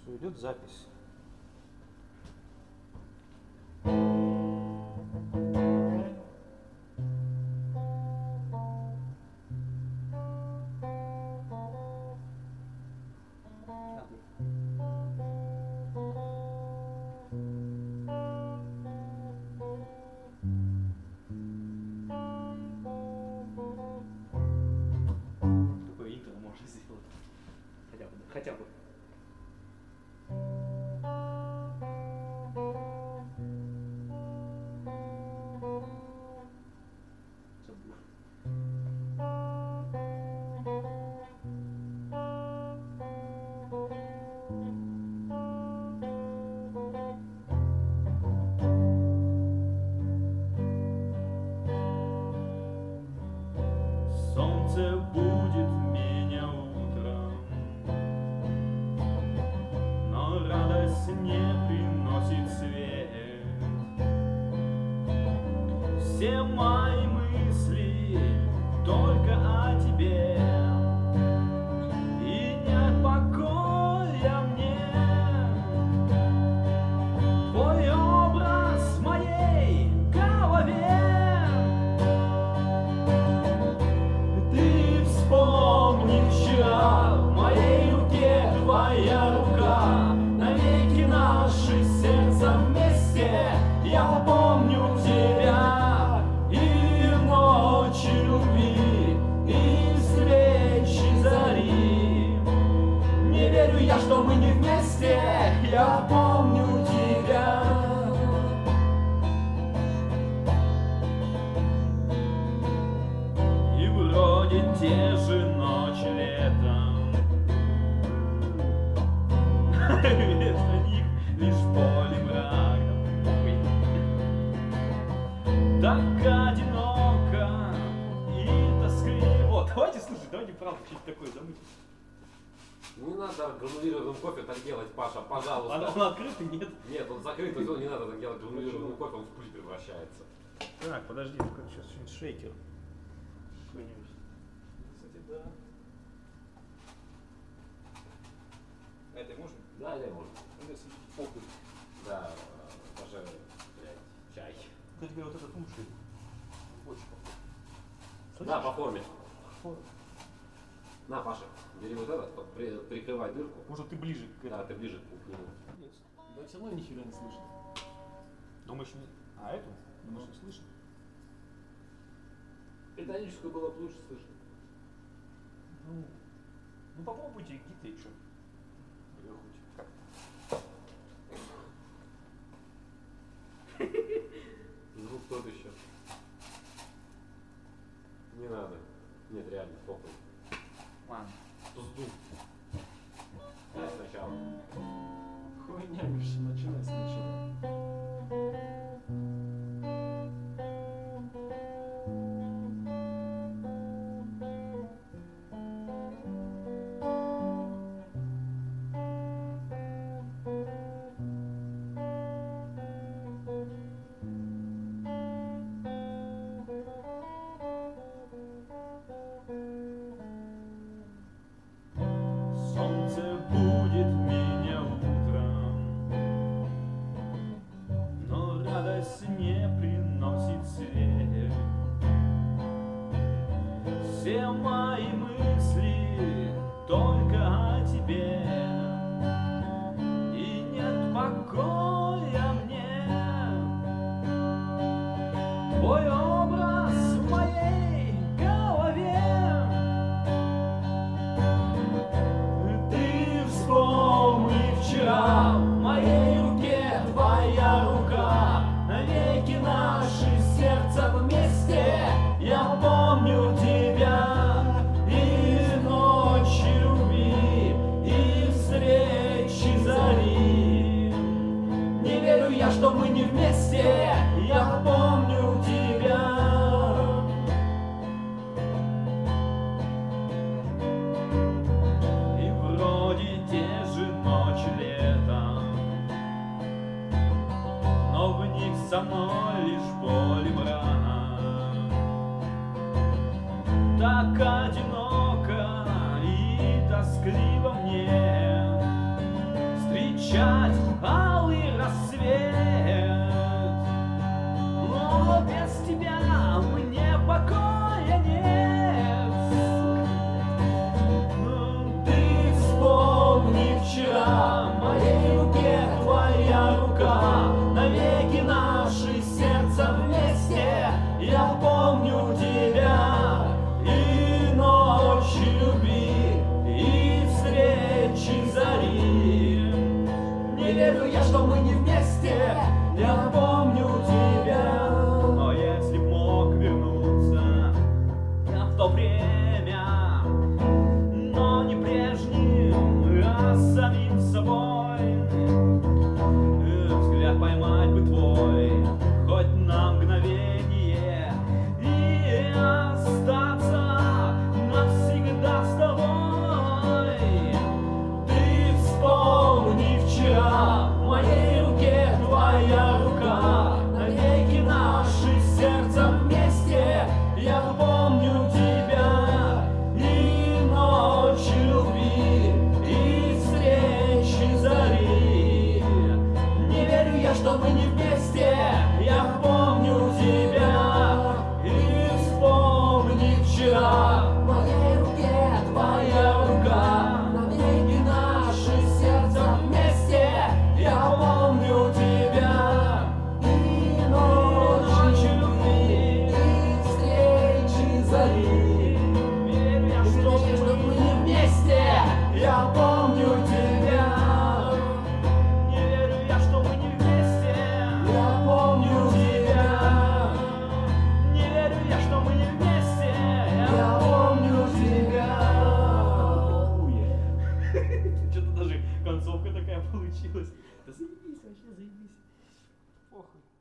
Все, идет запись. Такое интро можно сделать. Хотя бы. Забыл. Солнце будет меня утром, но радость не приносит свет. Все мои мысли только о тебе, и нет покоя мне. Твой образ в моей голове. Ты вспомни вчера, в моей руке твоя рука, навеки наши сердца вместе. Я помню тебя и ночи любви, и встречи зари. Не верю я, что мы не вместе, я помню тебя. И вроде те же ночи летом, вместо них лишь поле мрака. Так одиноко и тоскливо. Вот, давайте слушать, давайте правда что-то такое замутим. Не надо гранулированным кофе так делать, Паша, пожалуйста. Он открытый, нет? Нет, он закрытый, но не надо так делать гранулированным кофе, он в пыль превращается. Так, подожди, сейчас что-нибудь шейкер. Какой-нибудь. Кстати, да. А это можно? Да, или можно? Похуй. Да, даже, блядь, чай. Кстати говоря, вот этот умши. Очень похож. Да, по форме. Слышишь? На, Паша, бери вот этот, прикрывай дырку. Может, ты ближе к Да, этому? ты ближе к нему. Да все равно нихера не слышно. Думаешь, не... А эту? Думаешь, не слышно? Металлическую было бы лучше слышно. Ну попробуйте гиты еще. Или хоть как-то. Звук тот еще. Не надо. Нет, реально, похуй. Ладно. Пизду. Дай сначала. Хуйня, Миша, начинай сначала. Солнце будет меня утром, но радость не приносит свет. Все мои мысли только о тебе, и нет покоя мне. Твой образ в моей голове. Ты вспомни вчера, в моей руке твоя рука, навеки наши сердца вместе. Я помню тебя и ночи любви, и встречи зари. Не верю я, что мы не вместе, я помню тебя. И вроде те же ночи летом, но в них со мной лишь боль и мрак. Так одиноко и тоскливо мне. встречать алый рассвет. Но без тебя мне покоя нет. Ты вспомни вчера, в моей руке твоя рука, навеки наши сердца вместе. Я помню тебя и ночи любви, и встречи зари. Не верю я, что мы не вместе, я помню тебя. Но если б мог вернуться я в то время, но не прежним, а самим собой, взгляд поймать бы твой хоть на мгновение и остаться навсегда с тобой. Ты вспомни вчера, в моей руке твоя рука, навеки наши сердца вместе. Я помню тебя и ночи любви, и встречи зари. Не верю я, что мы не вместе, я помню тебя и вспомни вчера. В моей руке твоя рука, навеки наши сердца вместе. Я помню тебя и ночи любви, и встречи зари. Верю я, что мы не вместе, я помню тебя. Не верю я, что мы не вместе, я помню тебя. Не верю я, что мы не вместе, я помню тебя. Что-то даже концовка такая получилась. Да заебись, вообще заебись. Похуй.